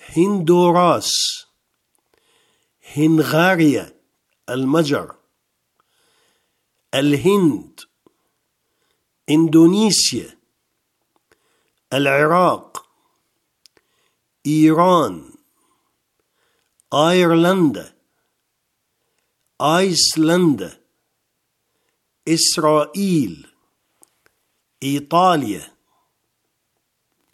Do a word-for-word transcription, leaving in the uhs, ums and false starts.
هندوراس، هنغاريا المجر، الهند، إندونيسيا، العراق، إيران، أيرلندا، أيسلندا، إسرائيل، إيطاليا،